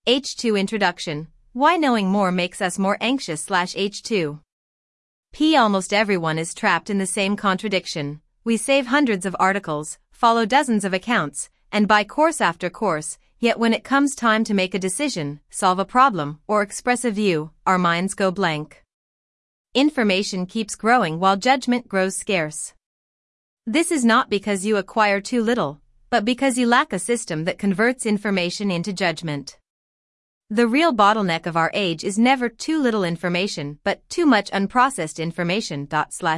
H2 Introduction. Why knowing more makes us more anxious /H2. Almost everyone is trapped in the same contradiction. We save hundreds of articles, follow dozens of accounts, and buy course after course, yet when it comes time to make a decision, solve a problem, or express a view, our minds go blank. Information keeps growing while judgment grows scarce. This is not because you acquire too little, but because you lack a system that converts information into judgment. The real bottleneck of our age is never too little information but too much unprocessed information.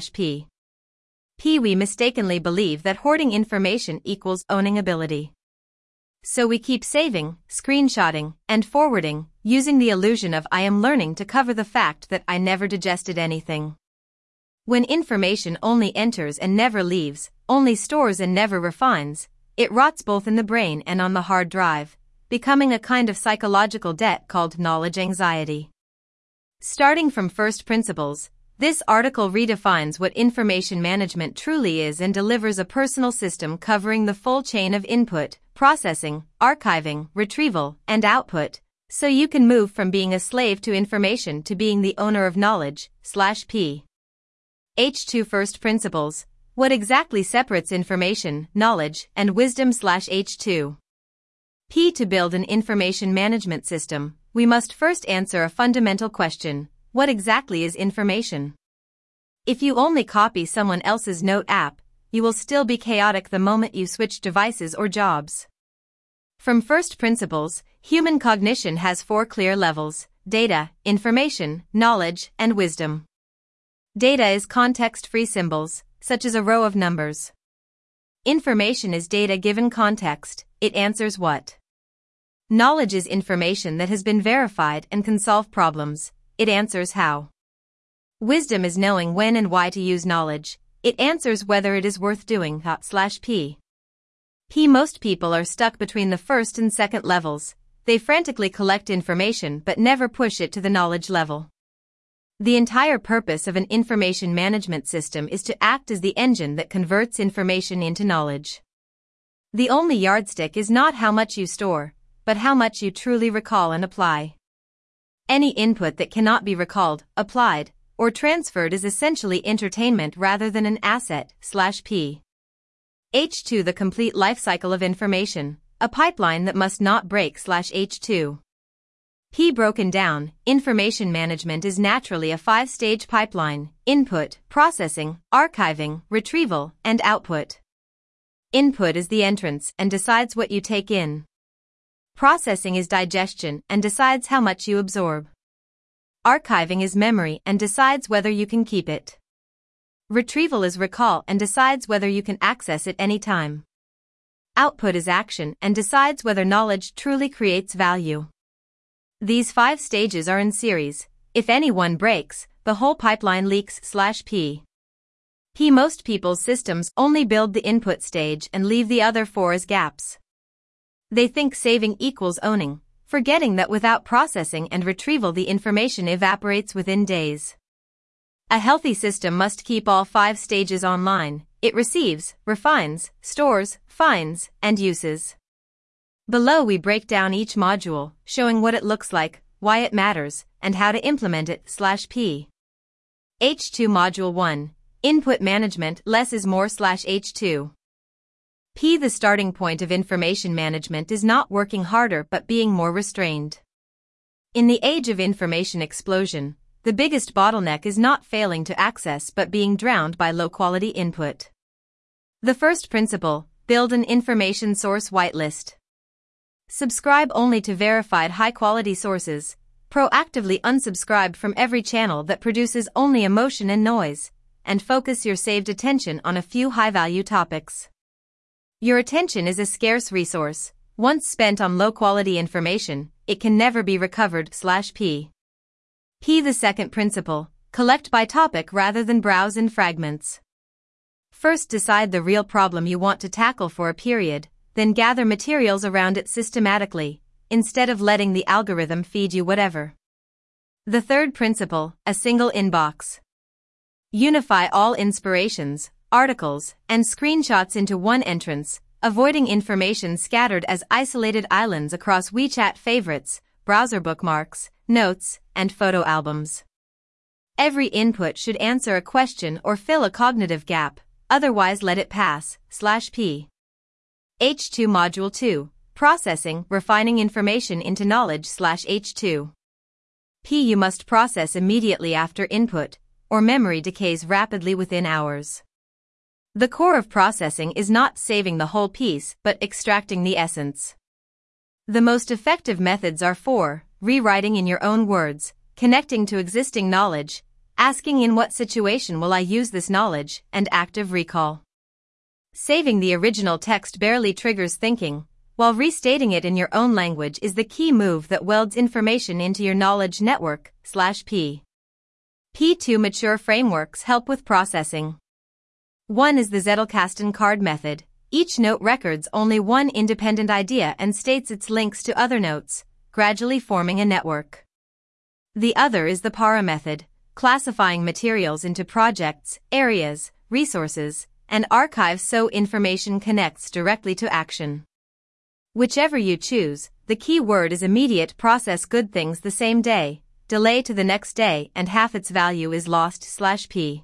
We mistakenly believe that hoarding information equals owning ability. So we keep saving, screenshotting, and forwarding, using the illusion of I am learning to cover the fact that I never digested anything. When information only enters and never leaves, only stores and never refines, it rots both in the brain and on the hard drive, becoming a kind of psychological debt called knowledge anxiety. Starting from first principles, this article redefines what information management truly is and delivers a personal system covering the full chain of input, processing, archiving, retrieval, and output, so you can move from being a slave to information to being the owner of knowledge. H2 First Principles. What exactly separates information, knowledge, and wisdom /H2? To build an information management system, we must first answer a fundamental question: what exactly is information? If you only copy someone else's note app, you will still be chaotic the moment you switch devices or jobs. From first principles, human cognition has 4 clear levels: data, information, knowledge, and wisdom. Data is context-free symbols, such as a row of numbers. Information is data given context, it answers what. Knowledge is information that has been verified and can solve problems, it answers how. Wisdom is knowing when and why to use knowledge, it answers whether it is worth doing. Most people are stuck between the first and second levels. They frantically collect information but never push it to the knowledge level. The entire purpose of an information management system is to act as the engine that converts information into knowledge. The only yardstick is not how much you store, but how much you truly recall and apply. Any input that cannot be recalled, applied, or transferred is essentially entertainment rather than an asset. H2 The complete life cycle of information, a pipeline that must not break. H2 Broken down, information management is naturally a 5-stage pipeline: input, processing, archiving, retrieval, and output. Input is the entrance and decides what you take in. Processing is digestion and decides how much you absorb. Archiving is memory and decides whether you can keep it. Retrieval is recall and decides whether you can access it anytime. Output is action and decides whether knowledge truly creates value. These 5 stages are in series. If any one breaks, the whole pipeline leaks. Most people's systems only build the input stage and leave the other 4 as gaps. They think saving equals owning, forgetting that without processing and retrieval the information evaporates within days. A healthy system must keep all 5 stages online. It receives, refines, stores, finds, and uses. Below we break down each module, showing what it looks like, why it matters, and how to implement it. H2 Module 1. Input Management. Less is more. H2 The starting point of information management is not working harder but being more restrained. In the age of information explosion, the biggest bottleneck is not failing to access but being drowned by low-quality input. The first principle: build an information source whitelist. Subscribe only to verified high-quality sources. Proactively unsubscribe from every channel that produces only emotion and noise, and focus your saved attention on a few high-value topics. Your attention is a scarce resource. Once spent on low-quality information, it can never be recovered. The second principle: collect by topic rather than browse in fragments. First decide the real problem you want to tackle for a period, then gather materials around it systematically, instead of letting the algorithm feed you whatever. The third principle: a single inbox. Unify all inspirations, articles, and screenshots into one entrance, avoiding information scattered as isolated islands across WeChat favorites, browser bookmarks, notes, and photo albums. Every input should answer a question or fill a cognitive gap, otherwise let it pass, /p. H2 Module 2, Processing, Refining Information into Knowledge /H2. P. You must process immediately after input, or memory decays rapidly within hours. The core of processing is not saving the whole piece but extracting the essence. The most effective methods are 4, rewriting in your own words, connecting to existing knowledge, asking in what situation will I use this knowledge, and active recall. Saving the original text barely triggers thinking, while restating it in your own language is the key move that welds information into your knowledge network, /p. P2 Mature frameworks help with processing. 1 is the Zettelkasten card method. Each note records only one independent idea and states its links to other notes, gradually forming a network. The other is the PARA method, classifying materials into projects, areas, resources, and archives so information connects directly to action. Whichever you choose, the key word is immediate. Process good things the same day, delay to the next day and half its value is lost /p.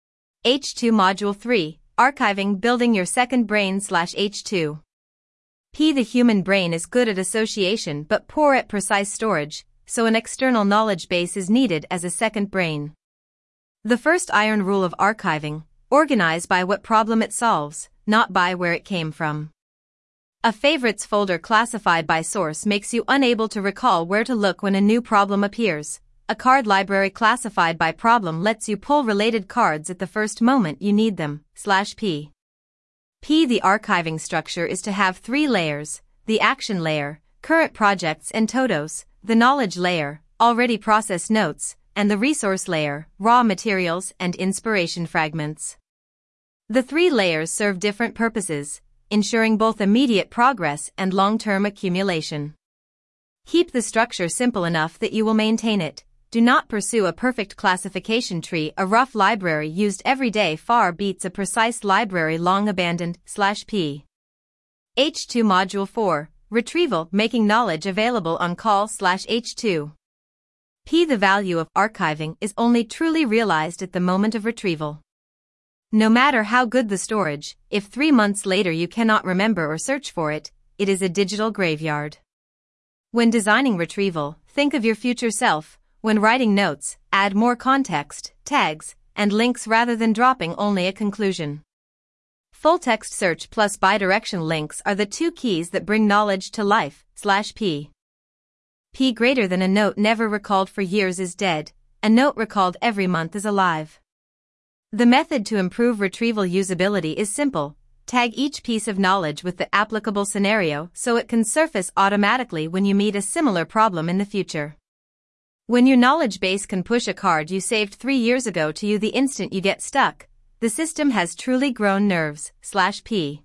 H2 Module 3, Archiving, Building Your Second Brain /H2. P. The human brain is good at association but poor at precise storage, so an external knowledge base is needed as a second brain. The first iron rule of archiving: organize by what problem it solves, not by where it came from. A favorites folder classified by source makes you unable to recall where to look when a new problem appears. A card library classified by problem lets you pull related cards at the first moment you need them, /p. P. The archiving structure is to have 3 layers: the action layer, current projects and todos, the knowledge layer, already processed notes, and the resource layer, raw materials and inspiration fragments. The 3 layers serve different purposes, ensuring both immediate progress and long-term accumulation. Keep the structure simple enough that you will maintain it. Do not pursue a perfect classification tree. A rough library used every day far beats a precise library long abandoned, /p. H2 Module 4, Retrieval, Making Knowledge Available on Call /H2. P. The value of archiving is only truly realized at the moment of retrieval. No matter how good the storage, if 3 months later you cannot remember or search for it, it is a digital graveyard. When designing retrieval, think of your future self. When writing notes, add more context, tags, and links rather than dropping only a conclusion. Full-text search plus bidirectional links are the 2 keys that bring knowledge to life, /p. P. Greater than a note never recalled for years is dead. A note recalled every month is alive. The method to improve retrieval usability is simple. Tag each piece of knowledge with the applicable scenario so it can surface automatically when you meet a similar problem in the future. When your knowledge base can push a card you saved 3 years ago to you the instant you get stuck, the system has truly grown nerves, /p.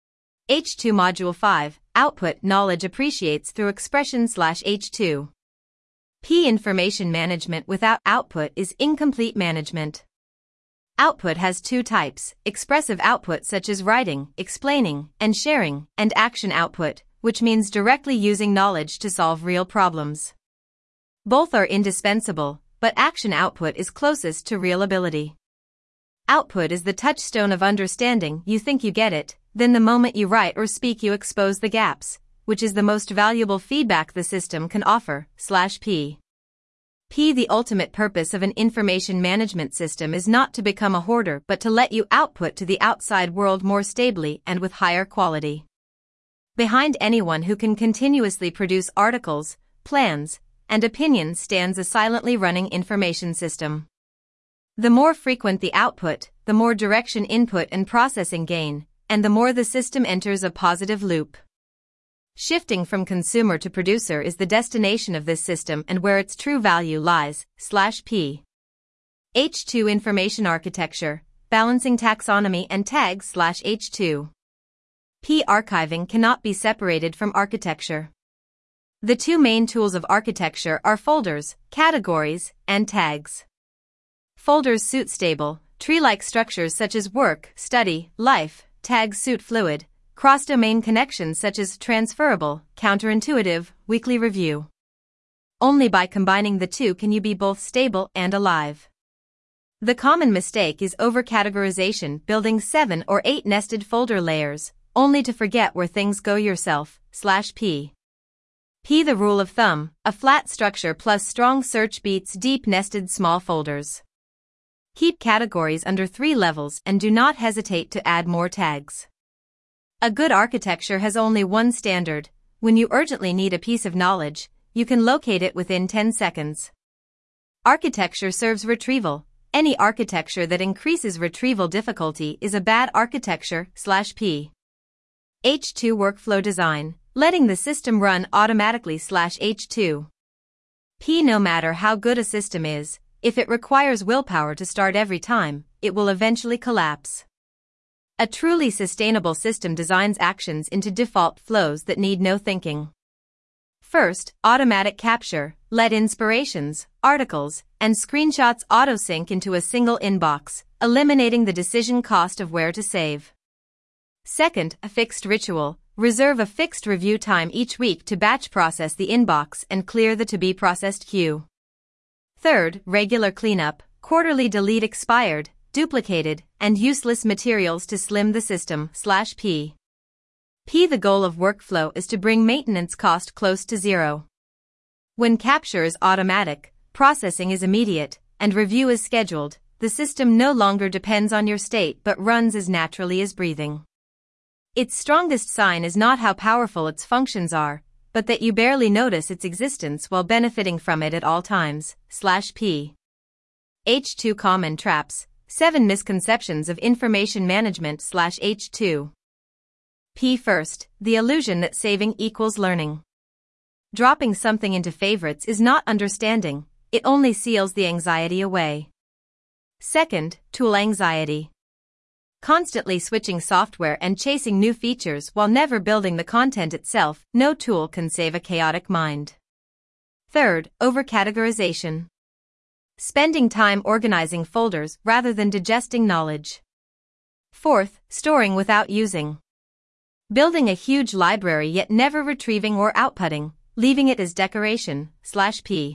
H2 Module 5, Output, Knowledge Appreciates Through Expression /H2. P. Information management without output is incomplete management. Output has 2 types: expressive output such as writing, explaining, and sharing, and action output, which means directly using knowledge to solve real problems. Both are indispensable, but action output is closest to real ability. Output is the touchstone of understanding. You think you get it, then the moment you write or speak you expose the gaps, which is the most valuable feedback the system can offer, /p. P. The ultimate purpose of an information management system is not to become a hoarder but to let you output to the outside world more stably and with higher quality. Behind anyone who can continuously produce articles, plans, and opinions stands a silently running information system. The more frequent the output, the more direction input and processing gain, and the more the system enters a positive loop. Shifting from consumer to producer is the destination of this system and where its true value lies, /p. H2 Information Architecture, Balancing Taxonomy and Tags /H2. P. Archiving cannot be separated from architecture. The 2 main tools of architecture are folders, categories, and tags. Folders suit stable, tree-like structures such as work, study, life. Tags suit fluid, cross-domain connections such as transferable, counterintuitive, weekly review. only by combining the two can you be both stable and alive. The common mistake is overcategorization, building 7 or 8 nested folder layers, only to forget where things go yourself/p. P. The rule of thumb: a flat structure plus strong search beats deep nested small folders. Keep categories under 3 levels and do not hesitate to add more tags. A good architecture has only one standard: when you urgently need a piece of knowledge, you can locate it within 10 seconds. Architecture serves retrieval. Any architecture that increases retrieval difficulty is a bad architecture/p. H2 workflow design: letting the system run automatically/H2. P. No matter how good a system is, if it requires willpower to start every time, it will eventually collapse. A truly sustainable system designs actions into default flows that need no thinking. First, automatic capture: let inspirations, articles, and screenshots auto-sync into a single inbox, eliminating the decision cost of where to save. Second, a fixed ritual: reserve a fixed review time each week to batch process the inbox and clear the to-be-processed queue. Third, regular cleanup: quarterly delete expired, duplicated, and useless materials to slim the system/p. P. The goal of workflow is to bring maintenance cost close to zero. When capture is automatic, processing is immediate, and review is scheduled, the system no longer depends on your state but runs as naturally as breathing. Its strongest sign is not how powerful its functions are, but that you barely notice its existence while benefiting from it at all times/p. H2 common traps: 7 misconceptions of information management/H2. P. First, the illusion that saving equals learning. Dropping something into favorites is not understanding, it only seals the anxiety away. Second, tool anxiety. Constantly switching software and chasing new features while never building the content itself, no tool can save a chaotic mind. Third, overcategorization. Spending time organizing folders rather than digesting knowledge. Fourth, storing without using. Building a huge library yet never retrieving or outputting, leaving it as decoration/p.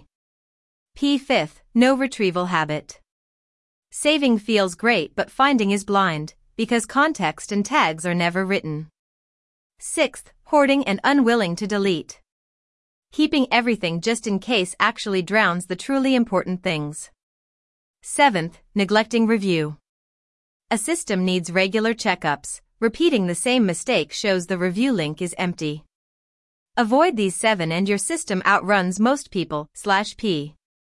P. Fifth, no retrieval habit. Saving feels great but finding is blind, because context and tags are never written. Sixth, hoarding and unwilling to delete. Keeping everything just in case actually drowns the truly important things. Seventh, neglecting review. A system needs regular checkups. Repeating the same mistake shows the review link is empty. Avoid these 7 and your system outruns most people/p.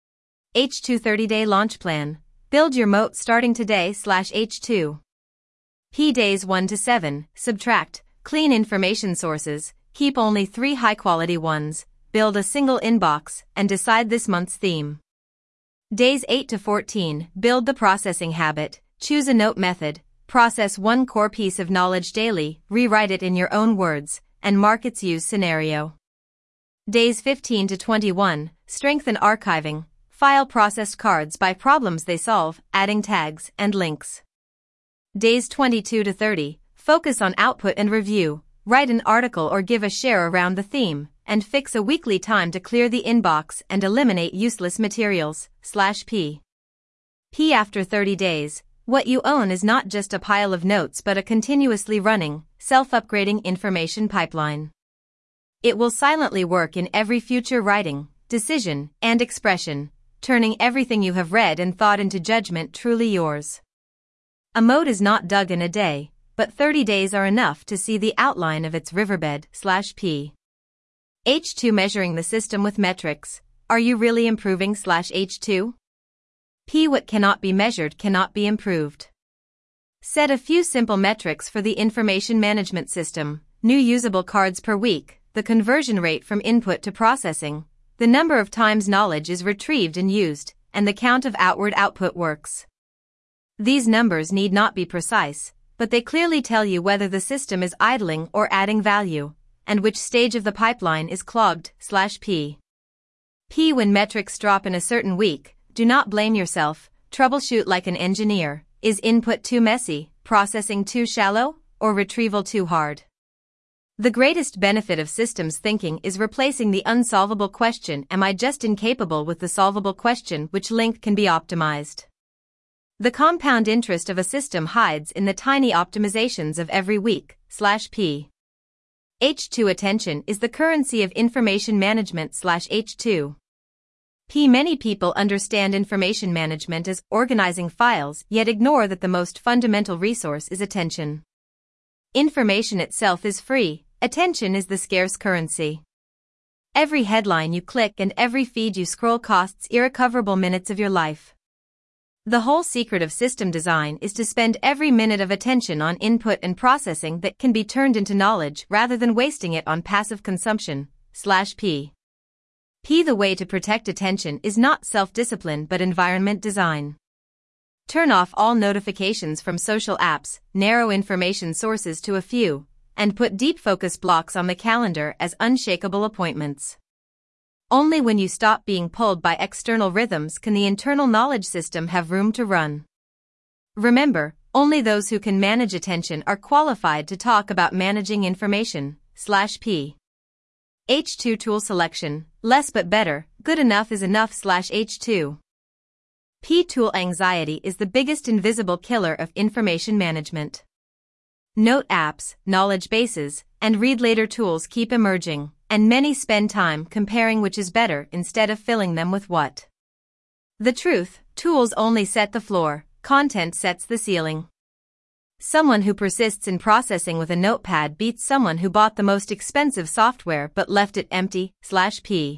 H2 30-day launch plan. Build your moat starting today/H2. P. Days 1 to 7. Subtract. Clean information sources. Keep only 3 high-quality ones. Build a single inbox and decide this month's theme. Days 8 to 14. Build the processing habit. Choose a note method. Process 1 core piece of knowledge daily, rewrite it in your own words, and mark its use scenario. Days 15 to 21. Strengthen archiving. File processed cards by problems they solve, adding tags and links. Days 22 to 30. Focus on output and review. Write an article or give a share around the theme, and fix a weekly time to clear the inbox and eliminate useless materials/p. P. After 30 days. What you own is not just a pile of notes but a continuously running, self-upgrading information pipeline. It will silently work in every future writing, decision, and expression, turning everything you have read and thought into judgment truly yours. A moat is not dug in a day, but 30 days are enough to see the outline of its riverbed/p. H2 measuring the system with metrics. Are you really improving/H2? P. What cannot be measured cannot be improved. Set a few simple metrics for the information management system: new usable cards per week, the conversion rate from input to processing, the number of times knowledge is retrieved and used, and the count of outward output works. These numbers need not be precise, but they clearly tell you whether the system is idling or adding value, and which stage of the pipeline is clogged/p. P. When metrics drop in a certain week, do not blame yourself, troubleshoot like an engineer. Is input too messy, processing too shallow, or retrieval too hard? The greatest benefit of systems thinking is replacing the unsolvable question, am I just incapable, with the solvable question, which link can be optimized. The compound interest of a system hides in the tiny optimizations of every week, /p. H2 attention is the currency of information management /H2. P. Many people understand information management as organizing files, yet ignore that the most fundamental resource is attention. Information itself is free, attention is the scarce currency. Every headline you click and every feed you scroll costs irrecoverable minutes of your life. The whole secret of system design is to spend every minute of attention on input and processing that can be turned into knowledge rather than wasting it on passive consumption, /p. P. The way to protect attention is not self-discipline but environment design. Turn off all notifications from social apps, narrow information sources to a few, and put deep focus blocks on the calendar as unshakable appointments. Only when you stop being pulled by external rhythms can the internal knowledge system have room to run. Remember, only those who can manage attention are qualified to talk about managing information, /p. H2 tool selection, less but better, good enough is enough /H2. P. Tool anxiety is the biggest invisible killer of information management. Note apps, knowledge bases, and read later tools keep emerging, and many spend time comparing which is better instead of filling them with what. The truth, tools only set the floor, content sets the ceiling. Someone who persists in processing with a notepad beats someone who bought the most expensive software but left it empty, /p.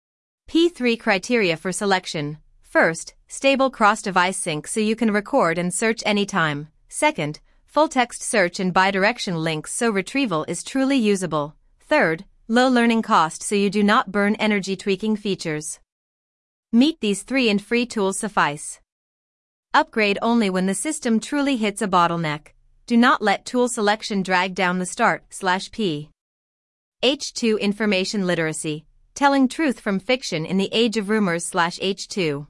P3 criteria for selection. First, stable cross-device sync so you can record and search anytime. Second, full-text search and bidirectional links so retrieval is truly usable. Third, low learning cost so you do not burn energy tweaking features. Meet these three and free tools suffice. Upgrade only when the system truly hits a bottleneck. Do not let tool selection drag down the start, /p. H2 information literacy, telling truth from fiction in the age of rumors /H2.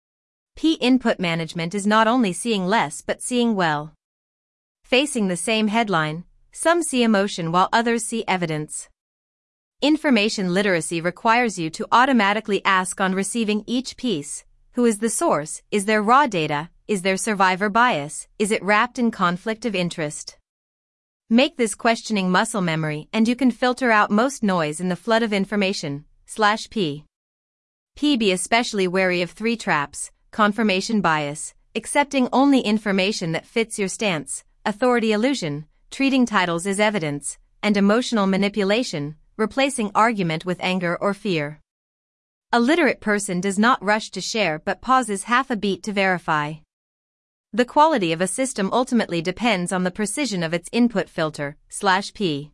P. Input management is not only seeing less but seeing well. Facing the same headline, some see emotion while others see evidence. Information literacy requires you to automatically ask on receiving each piece, who is the source, is there raw data, is there survivor bias, is it wrapped in conflict of interest? Make this questioning muscle memory and you can filter out most noise in the flood of information, /p. P. Be especially wary of three traps: confirmation bias, accepting only information that fits your stance, authority illusion, treating titles as evidence, and emotional manipulation, replacing argument with anger or fear. A literate person does not rush to share but pauses half a beat to verify. The quality of a system ultimately depends on the precision of its input filter, /p.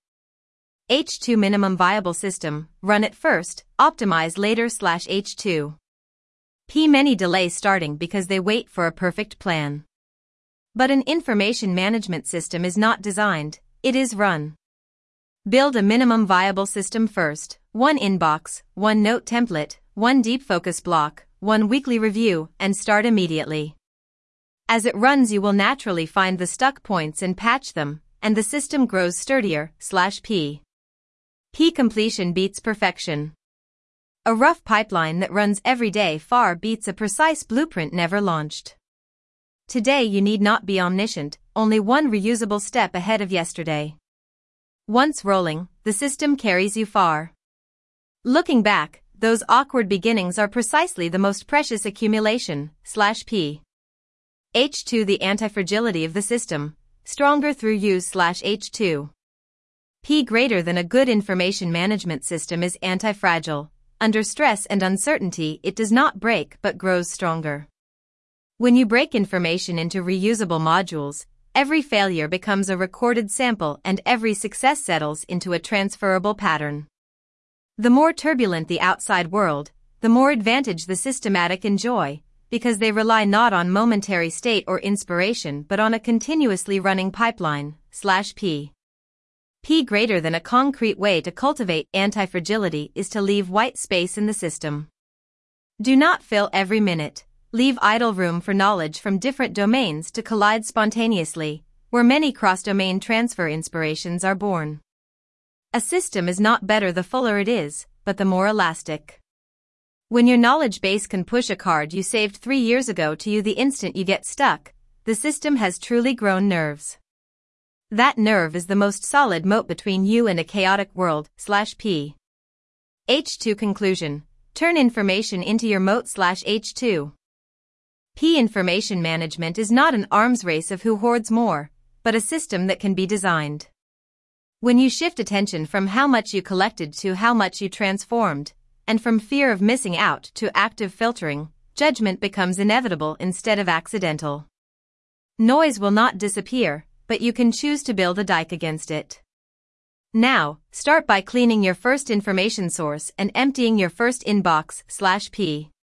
H2 minimum viable system, run it first, optimize later /H2. P. Many delay starting because they wait for a perfect plan. But an information management system is not designed, it is run. Build a minimum viable system first: one inbox, one note template, one deep focus block, one weekly review, and start immediately. As it runs you will naturally find the stuck points and patch them, and the system grows sturdier, /p. P. Completion beats perfection. A rough pipeline that runs every day far beats a precise blueprint never launched. Today you need not be omniscient, only one reusable step ahead of yesterday. Once rolling, the system carries you far. Looking back, those awkward beginnings are precisely the most precious accumulation, /p. H2 The anti-fragility of the system, stronger through use /H2. P. Greater than a good information management system is anti-fragile. Under stress and uncertainty it does not break but grows stronger. When you break information into reusable modules, every failure becomes a recorded sample and every success settles into a transferable pattern. The more turbulent the outside world, the more advantage the systematic enjoy, because they rely not on momentary state or inspiration but on a continuously running pipeline, /p. P. Greater than a concrete way to cultivate anti-fragility is to leave white space in the system. Do not fill every minute. Leave idle room for knowledge from different domains to collide spontaneously, where many cross-domain transfer inspirations are born. A system is not better the fuller it is, but the more elastic. When your knowledge base can push a card you saved 3 years ago to you the instant you get stuck, the system has truly grown nerves. That nerve is the most solid moat between you and a chaotic world/P. H2 Conclusion. Turn information into your moat/H2. P. Information management is not an arms race of who hoards more, but a system that can be designed. When you shift attention from how much you collected to how much you transformed, and from fear of missing out to active filtering, judgment becomes inevitable instead of accidental. Noise will not disappear, but you can choose to build a dike against it. Now, start by cleaning your first information source and emptying your first inbox/P.